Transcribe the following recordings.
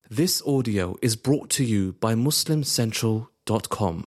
This audio is brought to you by MuslimCentral.com.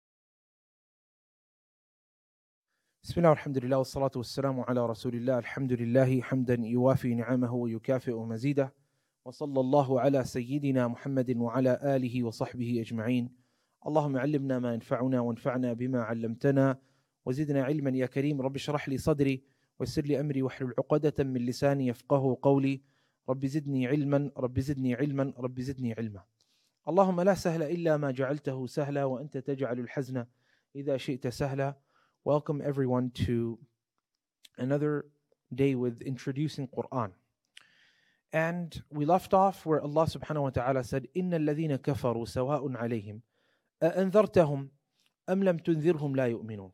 بسم الله والحمد لله والصلاة والسلام على رسول الله الحمد لله حمدا يوافي نعمه ويكافئ مزيده وصلى الله على سيدنا محمد وعلى آله وصحبه أجمعين. اللهم علمنا ما ينفعنا وانفعنا بما علمتنا وزدنا علما يا كريم. رب اشرح لي صدري ويسر لي أمري واحلل عقدة من لساني يفقه قولي. رب زدني علما رب زدني علما رب زدني علما. اللهم لا سهل إلا ما جعلته سهلا وأنت تجعل الحزن إذا شئت سهلا. Welcome everyone to another day with introducing Quran. And we left off where Allah subhanahu wa ta'ala said, إِنَّ الَّذِينَ كَفَرُوا سَوَاءٌ عَلَيْهِمْ أَأَنذَرْتَهُمْ أَمْ لَمْ تُنذِرْهُمْ لَا يُؤْمِنُونَ.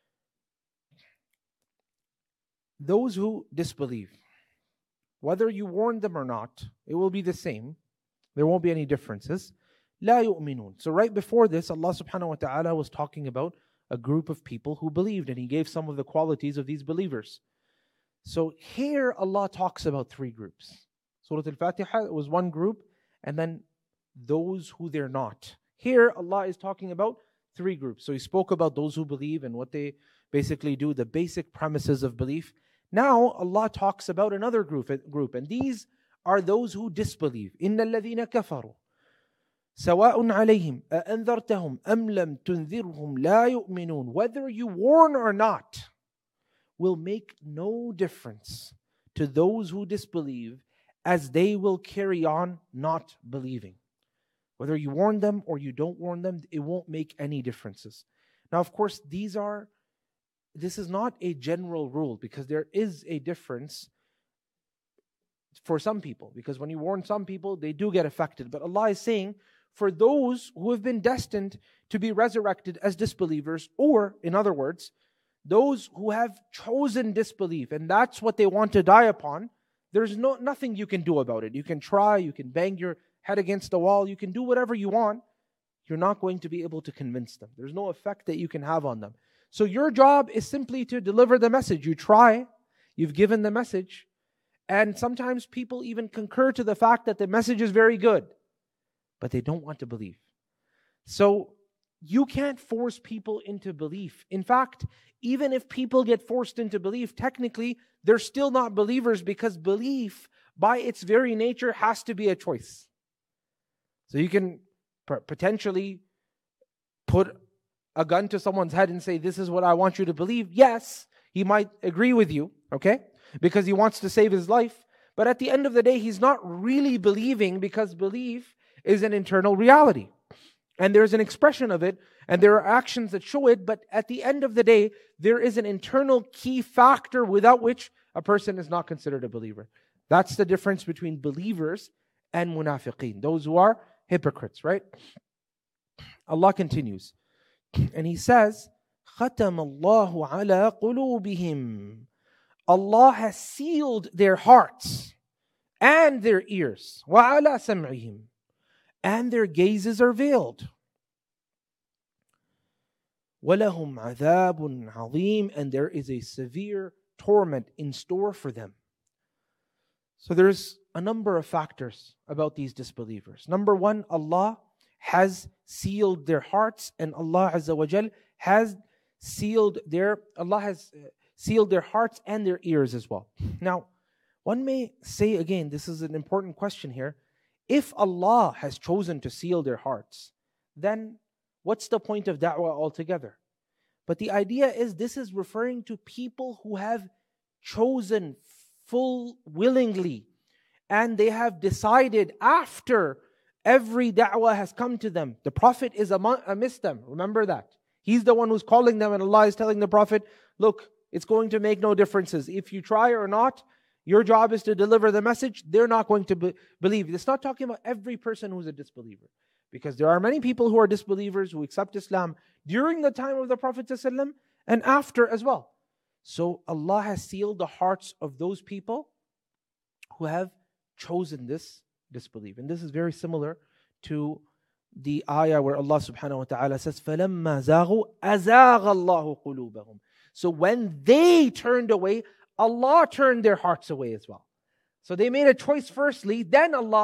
Those who disbelieve, whether you warn them or not, it will be the same. There won't be any differences. لَا يُؤْمِنُونَ. So right before this, Allah subhanahu wa ta'ala was talking about a group of people who believed, and He gave some of the qualities of these believers. So here Allah talks about three groups. Surah Al-Fatiha was one group, and then those who they're not. Here Allah is talking about three groups. So He spoke about those who believe and what they basically do, the basic premises of belief. Now Allah talks about another group, and these are those who disbelieve. إِنَّ الَّذِينَ كَفَرُوا سواء عليهم أأنذرتهم أم لم تنذرهم لا يؤمنون. Whether you warn or not will make no difference to those who disbelieve, as they will carry on not believing. Whether you warn them or you don't warn them, it won't make any differences. Now, of course, this is not a general rule, because there is a difference for some people. Because when you warn some people, they do get affected. But Allah is saying, for those who have been destined to be resurrected as disbelievers, or in other words, those who have chosen disbelief and that's what they want to die upon, there's nothing you can do about it. You can try, you can bang your head against the wall, you can do whatever you want. You're not going to be able to convince them. There's no effect that you can have on them. So your job is simply to deliver the message. You try, you've given the message, and sometimes people even concur to the fact that the message is very good, but they don't want to believe. So you can't force people into belief. In fact, even if people get forced into belief, technically they're still not believers, because belief by its very nature has to be a choice. So you can potentially put a gun to someone's head and say, this is what I want you to believe. Yes, he might agree with you, okay? Because he wants to save his life. But at the end of the day, he's not really believing, because belief is an internal reality. And there's an expression of it, and there are actions that show it, but at the end of the day, there is an internal key factor without which a person is not considered a believer. That's the difference between believers and munafiqeen, those who are hypocrites, right? Allah continues, and He says, خَتَمَ اللَّهُ عَلَىٰ قُلُوبِهِمْ. Allah has sealed their hearts and their ears. وَعَلَىٰ سَمْعِهِمْ. And their gazes are veiled. وَلَهُمْ عَذَابٌ عَظِيمٌ. And there is a severe torment in store for them. So there's a number of factors about these disbelievers. Number one, Allah has sealed their hearts, and Allah Azza wa Jal has sealed their hearts and their ears as well. Now, one may say again, this is an important question here. If Allah has chosen to seal their hearts, then what's the point of da'wah altogether? But the idea is, this is referring to people who have chosen willingly, and they have decided after every da'wah has come to them. The Prophet is amidst them. Remember that. He's the one who's calling them, and Allah is telling the Prophet, look, it's going to make no differences. If you try or not, your job is to deliver the message. They're not going to believe. It's not talking about every person who's a disbeliever, because there are many people who are disbelievers who accept Islam during the time of the Prophet ﷺ and after as well. So Allah has sealed the hearts of those people who have chosen this disbelief. And this is very similar to the ayah where Allah subhanahu wa ta'ala says, فَلَمَّا زَاغُوا أَزَاغَ اللَّهُ قُلُوبَهُم. So when they turned away, Allah turned their hearts away as well. So they made a choice firstly, then Allah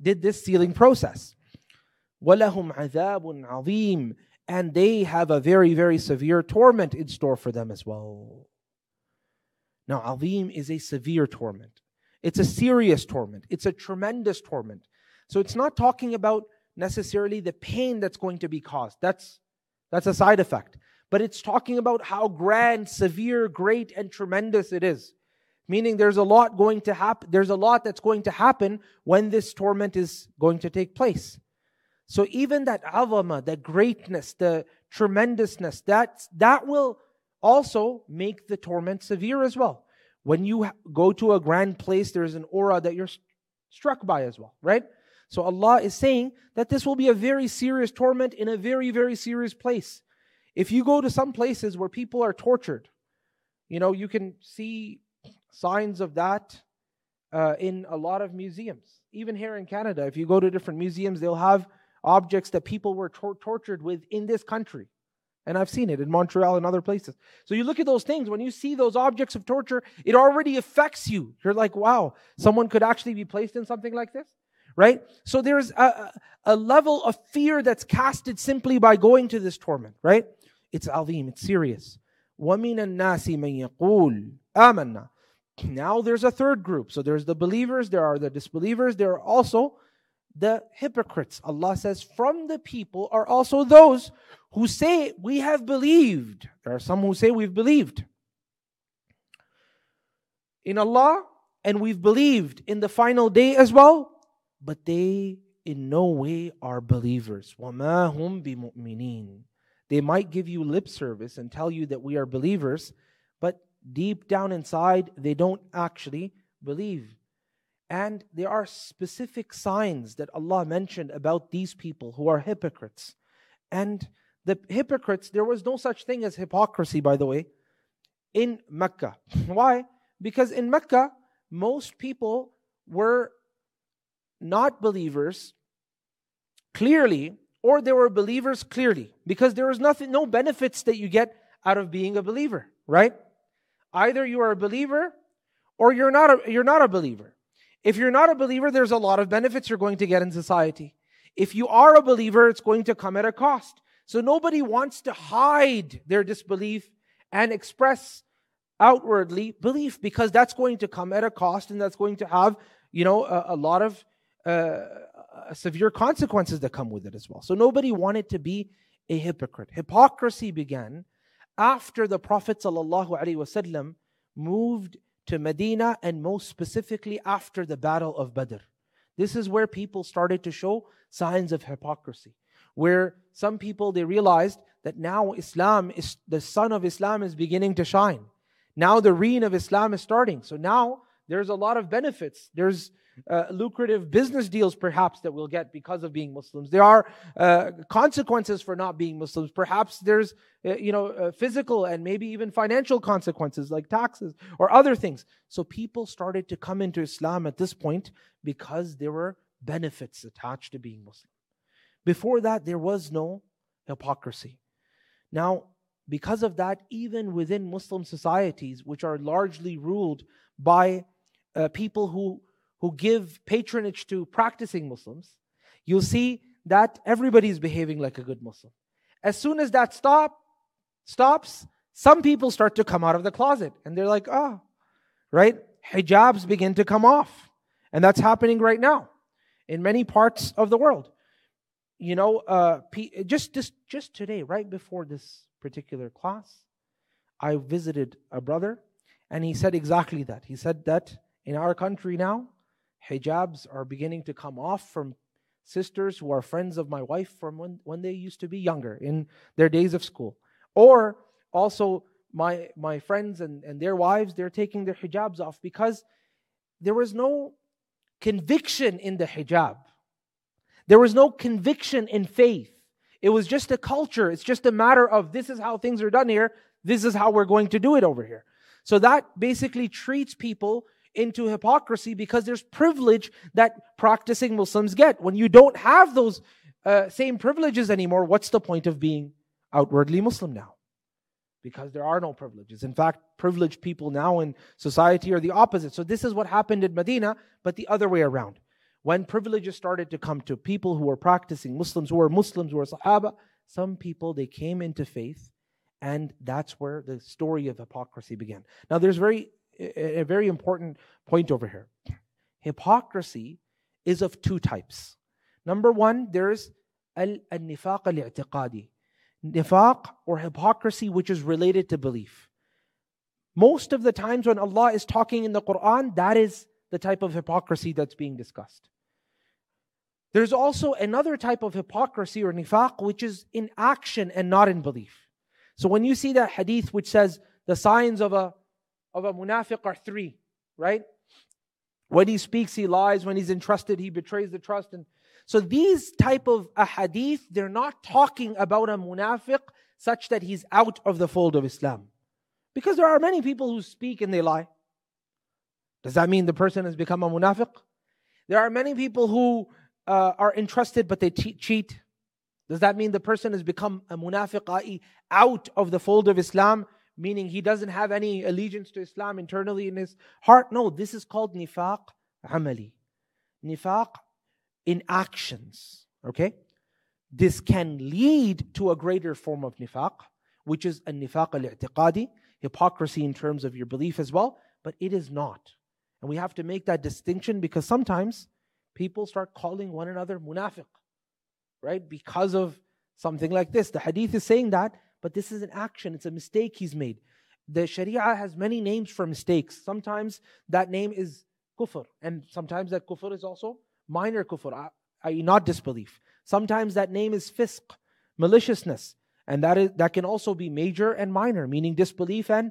did this sealing process. وَلَهُمْ عَذَابٌ عَظِيمٌ, and they have a very, very severe torment in store for them as well. Now, Azim is a severe torment. It's a serious torment. It's a tremendous torment. So it's not talking about necessarily the pain that's going to be caused. That's a side effect. But it's talking about how grand, severe, great, and tremendous it is. Meaning there's a lot going to happen. There's a lot that's going to happen when this torment is going to take place. So even that azama, the greatness, the tremendousness, that will also make the torment severe as well. When you go to a grand place, there's an aura that you're struck by as well, right? So Allah is saying that this will be a very serious torment in a very, very serious place. If you go to some places where people are tortured, you can see signs of that in a lot of museums. Even here in Canada, if you go to different museums, they'll have objects that people were tortured with in this country. And I've seen it in Montreal and other places. So you look at those things, when you see those objects of torture, it already affects you. You're like, wow, someone could actually be placed in something like this, right? So there's a level of fear that's casted simply by going to this torment, right? It's azim, it's serious. وَمِنَ النَّاسِ مَن يَقُولُ آمَنَّا. Now there's a third group. So there's the believers, there are the disbelievers, there are also the hypocrites. Allah says, from the people are also those who say, we have believed. There are some who say, we've believed in Allah and we've believed in the final day as well, but they in no way are believers. وَمَا هُمْ بِمُؤْمِنِينَ. They might give you lip service and tell you that we are believers, but deep down inside, they don't actually believe. And there are specific signs that Allah mentioned about these people who are hypocrites. And the hypocrites, there was no such thing as hypocrisy, by the way, in Mecca. Why? Because in Mecca, most people were not believers clearly, or they were believers clearly, because there was no benefits that you get out of being a believer, right? Either you are a believer or you're not a believer. If you're not a believer, there's a lot of benefits you're going to get in society. If you are a believer, it's going to come at a cost. So nobody wants to hide their disbelief and express outwardly belief, because that's going to come at a cost, and that's going to have, a lot of severe consequences that come with it as well. So nobody wanted to be a hypocrite. Hypocrisy began after the Prophet ﷺ moved to Medina, and most specifically after the Battle of Badr. This is where people started to show signs of hypocrisy, where some people, they realized that now the sun of Islam is beginning to shine. Now the reign of Islam is starting. So now there's a lot of benefits. There's lucrative business deals perhaps that we'll get because of being Muslims. There are consequences for not being Muslims. Perhaps there's physical and maybe even financial consequences like taxes or other things. So people started to come into Islam at this point because there were benefits attached to being Muslim. Before that, there was no hypocrisy. Now, because of that, even within Muslim societies, which are largely ruled by people who give patronage to practicing Muslims, you'll see that everybody's behaving like a good Muslim. As soon as that stops, some people start to come out of the closet and they're like, right? Hijabs begin to come off. And that's happening right now in many parts of the world. Just today, right before this particular class, I visited a brother and he said exactly that. He said that in our country now, hijabs are beginning to come off from sisters who are friends of my wife from when they used to be younger in their days of school. Or also my friends and their wives, they're taking their hijabs off because there was no conviction in the hijab. There was no conviction in faith. It was just a culture. It's just a matter of this is how things are done here. This is how we're going to do it over here. So that basically treats people into hypocrisy because there's privilege that practicing Muslims get. When you don't have those same privileges anymore, what's the point of being outwardly Muslim now? Because there are no privileges. In fact, privileged people now in society are the opposite. So this is what happened in Medina, but the other way around. When privileges started to come to people who were practicing, Muslims who were Sahaba, some people, they came into faith, and that's where the story of hypocrisy began. Now there's a very important point over here. Hypocrisy is of two types. Number one, there's al-nifaq al-i'tiqadi. Nifaq or hypocrisy which is related to belief. Most of the times when Allah is talking in the Quran, that is the type of hypocrisy that's being discussed. There's also another type of hypocrisy or nifaq which is in action and not in belief. So when you see that hadith which says the signs of a munafiq are three, right? When he speaks, he lies. When he's entrusted, he betrays the trust. And so these type of ahadith, they're not talking about a munafiq such that he's out of the fold of Islam. Because there are many people who speak and they lie. Does that mean the person has become a munafiq? There are many people who are entrusted but they cheat. Does that mean the person has become a munafiq, i.e. out of the fold of Islam, meaning he doesn't have any allegiance to Islam internally in his heart? No, this is called nifaq amali. Nifaq in actions, okay? This can lead to a greater form of nifaq, which is a nifaq al-i'tiqadi, hypocrisy in terms of your belief as well, but it is not. And we have to make that distinction because sometimes people start calling one another munafiq, right? Because of something like this. The hadith is saying that, but this is an action. It's a mistake he's made. The Sharia has many names for mistakes. Sometimes that name is kufr, and sometimes that kufr is also minor kufr, i.e. not disbelief. Sometimes that name is fisq, maliciousness, and that can also be major and minor, meaning disbelief and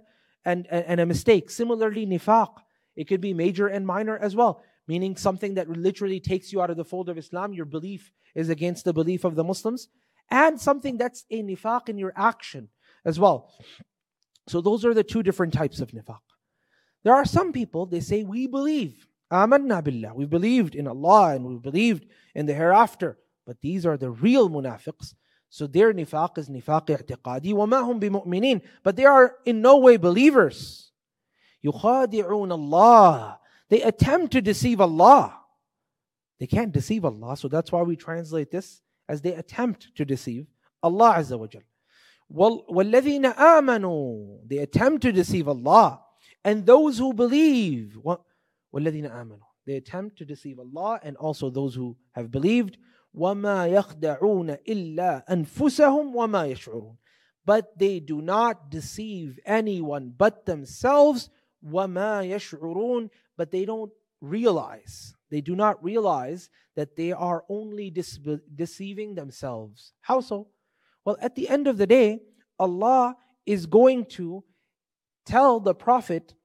a mistake. Similarly, nifaq, it could be major and minor as well, meaning something that literally takes you out of the fold of Islam. Your belief is against the belief of the Muslims, and something that's a nifaq in your action as well. So those are the two different types of nifaq. There are some people, they say, we believe, amanna billah, we believed in Allah and we believed in the hereafter, but these are the real munafiqs. So their nifaq is nifaq i'tiqadi, وَمَا هُمْ بِمُؤْمِنِينَ, but they are in no way believers. يُخَادِعُونَ اللَّهِ, they attempt to deceive Allah. They can't deceive Allah, so that's why we translate this as they attempt to deceive Allah Azza wa Jal. وَالَّذِينَ آمَنُوا, they attempt to deceive Allah. And those who believe, وَالَّذِينَ آمَنُوا, they attempt to deceive Allah and also those who have believed. وَمَا يَخْدَعُونَ إِلَّا أَنفُسَهُمْ وَمَا يَشْعُرُونَ, but they do not deceive anyone but themselves. وَمَا يَشْعُرُونَ, but they don't realize. They do not realize that they are only deceiving themselves. How so? Well, at the end of the day, Allah is going to tell the Prophet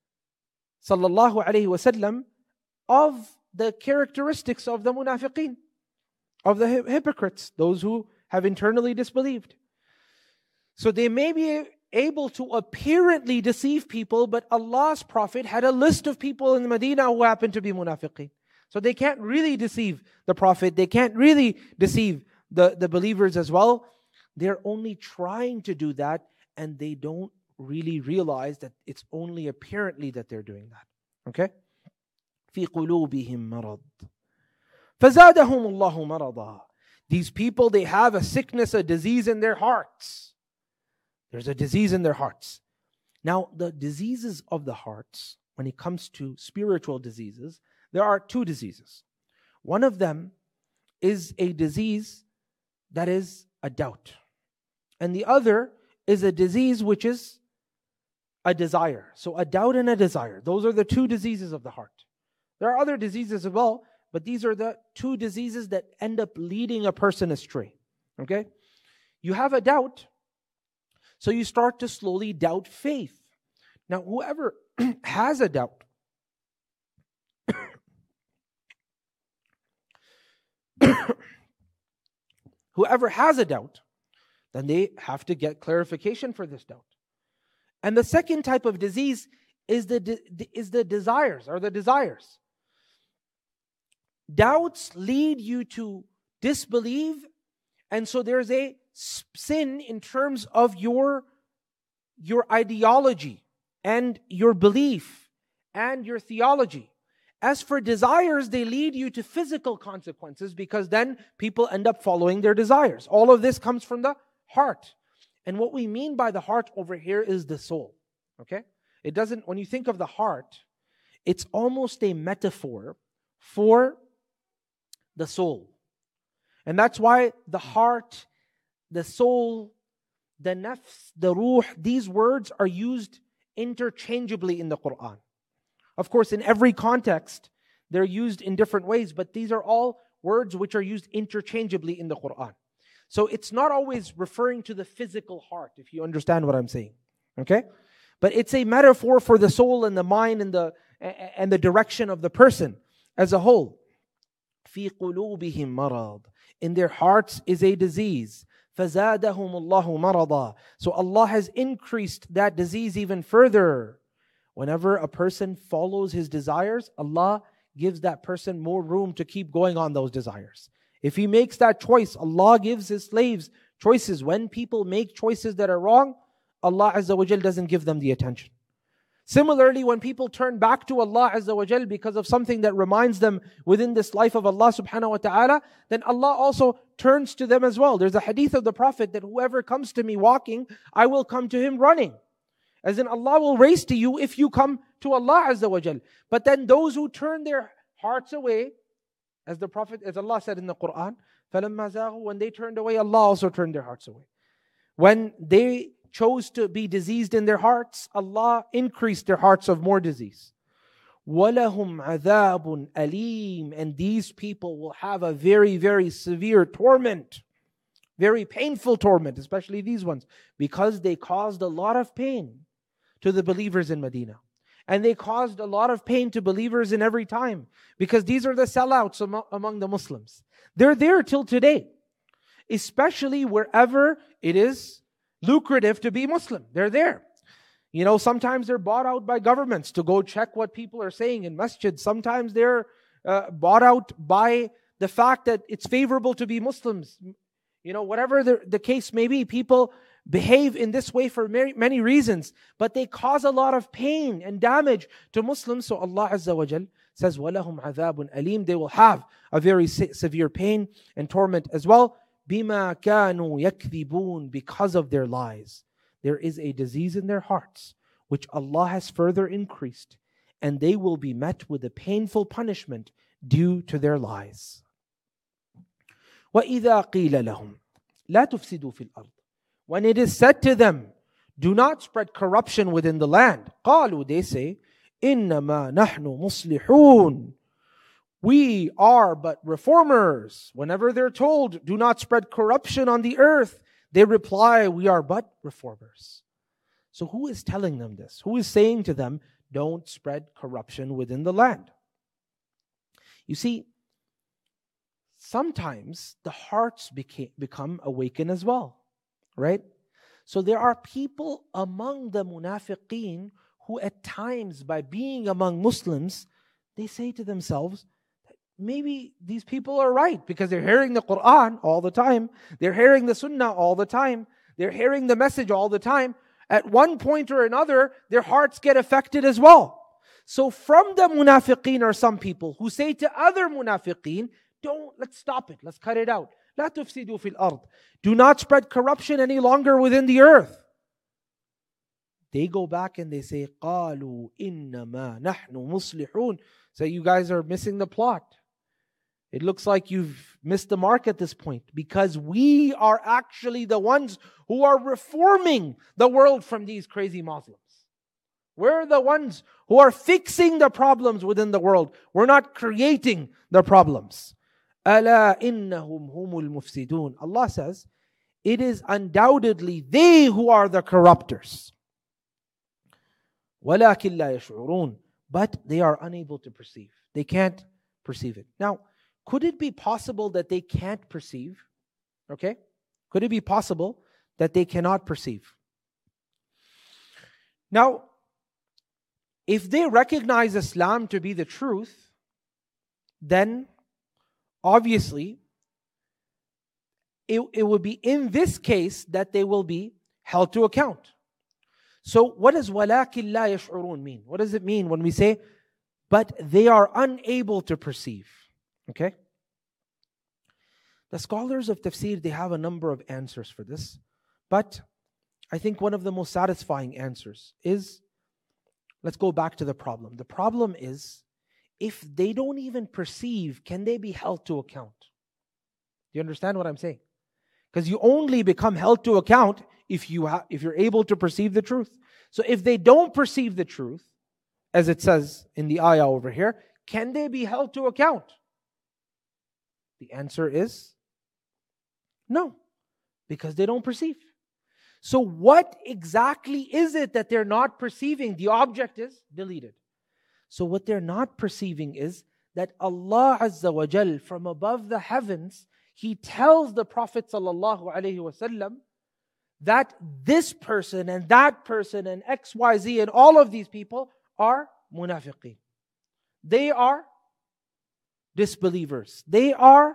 sallallahu alaihi wasallam of the characteristics of the munafiqeen, of the hypocrites, those who have internally disbelieved. So they may be able to apparently deceive people, but Allah's Prophet had a list of people in Medina who happened to be munafiqeen. So they can't really deceive the Prophet. They can't really deceive the believers as well. They're only trying to do that, and they don't really realize that it's only apparently that they're doing that. Okay? في قلوبهم مرض فزادهم الله مرضا. These people, they have a sickness, a disease in their hearts. There's a disease in their hearts. Now, the diseases of the hearts, when it comes to spiritual diseases, there are two diseases. One of them is a disease that is a doubt. And the other is a disease which is a desire. So a doubt and a desire. Those are the two diseases of the heart. There are other diseases as well, but these are the two diseases that end up leading a person astray. Okay? You have a doubt, so you start to slowly doubt faith. Now, whoever has a doubt, whoever has a doubt, then they have to get clarification for this doubt. And the second type of disease is the desires, or the desires. Doubts lead you to disbelieve, and so there's a sin in terms of your ideology and your belief and your theology. As for desires, they lead you to physical consequences because then people end up following their desires. All of this comes from the heart. And what we mean by the heart over here is the soul. Okay? It doesn't, when you think of the heart, it's almost a metaphor for the soul. And that's why the heart, the soul, the nafs, the ruh, these words are used interchangeably in the Quran. Of course, in every context, they're used in different ways, but these are all words which are used interchangeably in the Quran. So it's not always referring to the physical heart, if you understand what I'm saying. Okay? But it's a metaphor for the soul and the mind and the direction of the person as a whole. في قلوبهم مرض. In their hearts is a disease. فزادهم الله مرضا. So Allah has increased that disease even further. Whenever a person follows his desires, Allah gives that person more room to keep going on those desires. If he makes that choice, Allah gives His slaves choices. When people make choices that are wrong, Allah Azza wa Jal doesn't give them the attention. Similarly, when people turn back to Allah Azza wa Jal because of something that reminds them within this life of Allah subhanahu wa ta'ala, then Allah also turns to them as well. There's a hadith of the Prophet that whoever comes to me walking, I will come to him running. As in, Allah will race to you if you come to Allah Azza wa Jal. But then those who turn their hearts away, as Allah said in the Quran, فَلَمَّا زَاغُوا, when they turned away, Allah also turned their hearts away. When they chose to be diseased in their hearts, Allah increased their hearts of more disease. وَلَهُمْ عَذَابٌ أَلِيمٌ. And these people will have a very, very severe torment. Very painful torment, especially these ones, because they caused a lot of pain to the believers in Medina. And they caused a lot of pain to believers in every time, because these are the sellouts among the Muslims. They're there till today, especially wherever it is lucrative to be Muslim. They're there. You know, sometimes they're bought out by governments to go check what people are saying in masjid. Sometimes they're bought out by the fact that it's favorable to be Muslims. You know, whatever the case may be, people behave in this way for many reasons, but they cause a lot of pain and damage to Muslims. So Allah Azza wa Jal says, وَلَهُمْ عَذَابٌ أَلِيمٌ. They will have a very severe pain and torment as well. بِمَا كَانُوا يَكْذِبُونَ. Because of their lies. There is a disease in their hearts, which Allah has further increased, and they will be met with a painful punishment due to their lies. وَإِذَا قِيلَ لَهُمْ لَا تُفْسِدُوا فِي الْأَرْضِ. When it is said to them, do not spread corruption within the land. قَالُوا, they say, إِنَّمَا نَحْنُ مُصْلِحُونَ. We are but reformers. Whenever they're told, do not spread corruption on the earth, they reply, we are but reformers. So who is telling them this? Who is saying to them, don't spread corruption within the land? You see, sometimes the hearts become awakened as well. Right? So there are people among the munafiqeen who at times, by being among Muslims, they say to themselves, maybe these people are right, because they're hearing the Quran all the time. They're hearing the Sunnah all the time. They're hearing the message all the time. At one point or another, their hearts get affected as well. So from the munafiqeen are some people who say to other munafiqeen, let's stop it, let's cut it out. لا تفسدوا في الأرض. Do not spread corruption any longer within the earth. They go back and they say, قالوا إنما نحن مصلحون. So you guys are missing the plot. It looks like you've missed the mark at this point, because we are actually the ones who are reforming the world from these crazy Muslims. We're the ones who are fixing the problems within the world. We're not creating the problems. أَلَا إِنَّهُمْ هُمُ الْمُفْسِدُونَ. Allah says, it is undoubtedly they who are the corruptors. وَلَكِنْ لَا يَشْعُرُونَ. But they are unable to perceive. They can't perceive it. Now, could it be possible that they can't perceive? Okay? Could it be possible that they cannot perceive? Now, if they recognize Islam to be the truth, then obviously, it would be in this case that they will be held to account. So what does وَلَكِنْ لَا يَشْعُرُونَ mean? What does it mean when we say but they are unable to perceive. Okay? The scholars of tafsir, they have a number of answers for this. But I think one of the most satisfying answers is, let's go back to the problem. The problem is, if they don't even perceive, can they be held to account? Do you understand what I'm saying? Because you only become held to account if you're able to perceive the truth. So if they don't perceive the truth, as it says in the ayah over here, can they be held to account? The answer is no, because they don't perceive. So what exactly is it that they're not perceiving? The object is deleted. So what they're not perceiving is that Allah Azza wa Jal, from above the heavens, He tells the Prophet sallallahu alaihi wasallam that this person and that person and XYZ and all of these people are munafiqeen. They are disbelievers. They are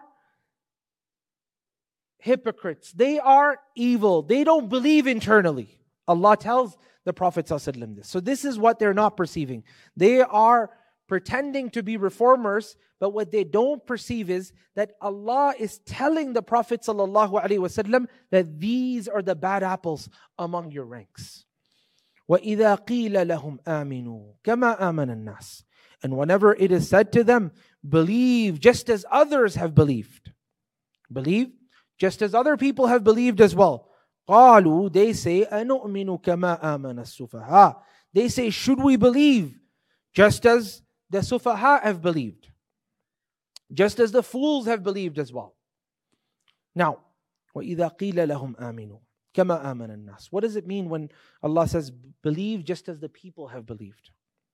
hypocrites. They are evil. They don't believe internally. Allah tells the Prophet ﷺ this. So this is what they're not perceiving. They are pretending to be reformers, but what they don't perceive is that Allah is telling the Prophet ﷺ that these are the bad apples among your ranks. وَإِذَا قِيلَ لَهُمْ آمِنُوا كَمَا آمَنَ النَّاسِ. And whenever it is said to them, believe just as others have believed. Believe just as other people have believed as well. قَالُوا, they say, أَنُؤْمِنُ كَمَا آمَنَ السُّفَهَاء. They say, should we believe just as the sufaha have believed? Just as the fools have believed as well. Now, وَإِذَا قِيلَ لَهُمْ آمِنُوا كَمَا آمَنَ النَّاسِ. What does it mean when Allah says, believe just as the people have believed?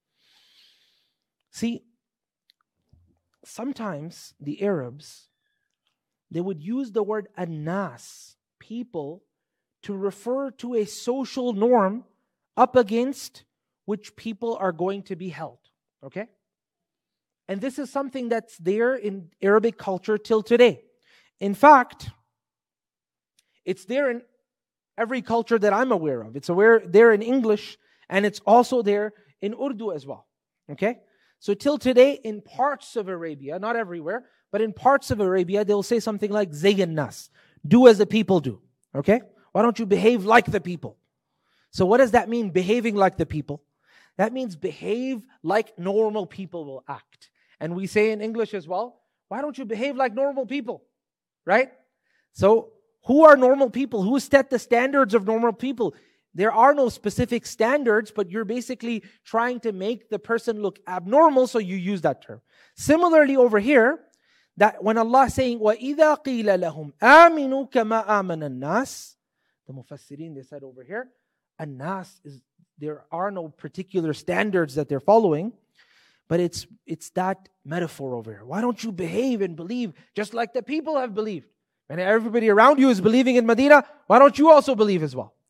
See, sometimes the Arabs, they would use the word an-nas, people, to refer to a social norm up against which people are going to be held. Okay? And this is something that's there in Arabic culture till today. In fact, it's there in every culture that I'm aware of. It's there in English, and it's also there in Urdu as well. Okay? So till today, in parts of Arabia, not everywhere, but in parts of Arabia, they'll say something like Zayyan nas. Do as the people do. Okay? Why don't you behave like the people? So what does that mean, behaving like the people? That means behave like normal people will act. And we say in English as well, why don't you behave like normal people? Right? So who are normal people? Who set the standards of normal people? There are no specific standards, but you're basically trying to make the person look abnormal, so you use that term. Similarly over here, that when Allah is saying, وَإِذَا قِيلَ لَهُمْ آمِنُوا كَمَا آمَنَ النَّاسِ, the Mufassirin, they said over here, an-nas is, there are no particular standards that they're following, but it's that metaphor over here. Why don't you behave and believe just like the people have believed? And everybody around you is believing in Medina, why don't you also believe as well?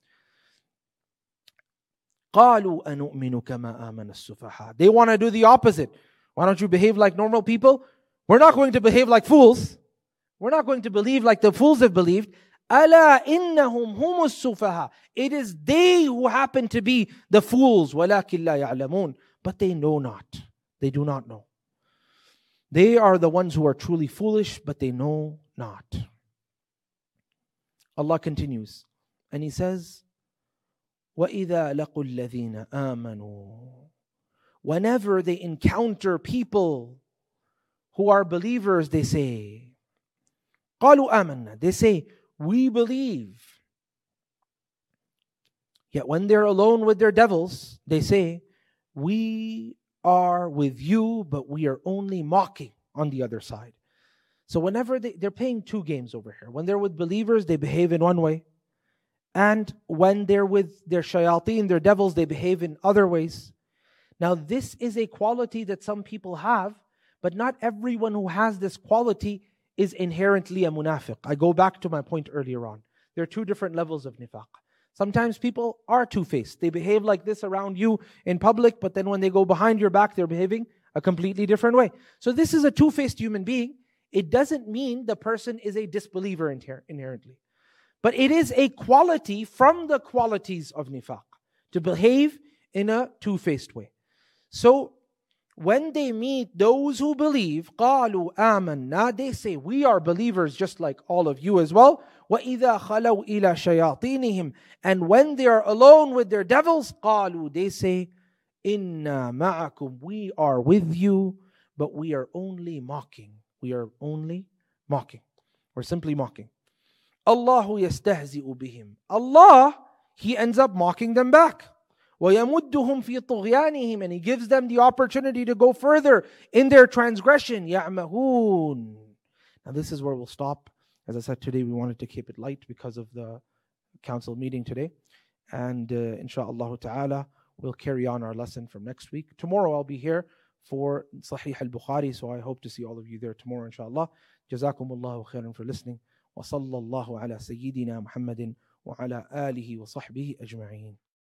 قَالُوا أَنُؤْمِنُ كَمَا آمَنَ السُّفَهَاء. They want to do the opposite. Why don't you behave like normal people? We're not going to behave like fools. We're not going to believe like the fools have believed. أَلَا إِنَّهُمْ هُمُ السُّفَهَاء. It is they who happen to be the fools. وَلَكِنْ لَا يَعْلَمُونَ. But they know not. They do not know. They are the ones who are truly foolish, but they know not. Allah continues, and He says, وَإِذَا لَقُوا الَّذِينَ آمَنُوا. Whenever they encounter people who are believers, they say, قَالُوا آمَنَّا. They say, we believe. Yet when they're alone with their devils, they say, we are with you, but we are only mocking on the other side. So whenever they're playing two games over here. When they're with believers, they behave in one way. And when they're with their shayateen, their devils, they behave in other ways. Now this is a quality that some people have, but not everyone who has this quality is inherently a munafiq. I go back to my point earlier on. There are two different levels of nifaq. Sometimes people are two-faced. They behave like this around you in public, but then when they go behind your back, they're behaving a completely different way. So this is a two-faced human being. It doesn't mean the person is a disbeliever inherently. But it is a quality from the qualities of nifaq, to behave in a two-faced way. So when they meet those who believe, قَالُوا آمَنَّا, they say, we are believers just like all of you as well. وَإِذَا خَلَوْا إِلَى شَيَاطِينِهِمْ, and when they are alone with their devils, قَالُوا, they say, إِنَّا مَعَكُمْ, we are with you, but we are only mocking. We are only mocking. We're simply mocking. Allah يَسْتَهْزِئُ بِهِمْ. Allah, He ends up mocking them back. وَيَمُدُّهُمْ فِي طُغْيَانِهِمْ, and He gives them the opportunity to go further in their transgression. يَعْمَهُونَ. Now this is where we'll stop. As I said today, we wanted to keep it light because of the council meeting today. And insha'Allah ta'ala, we'll carry on our lesson from next week. Tomorrow I'll be here for Sahih al-Bukhari, so I hope to see all of you there tomorrow inshallah. Jazakumullahu khairan for listening. Wa sallallahu ala sayyidina Muhammadin wa ala alihi wa sahbihi ajma'een.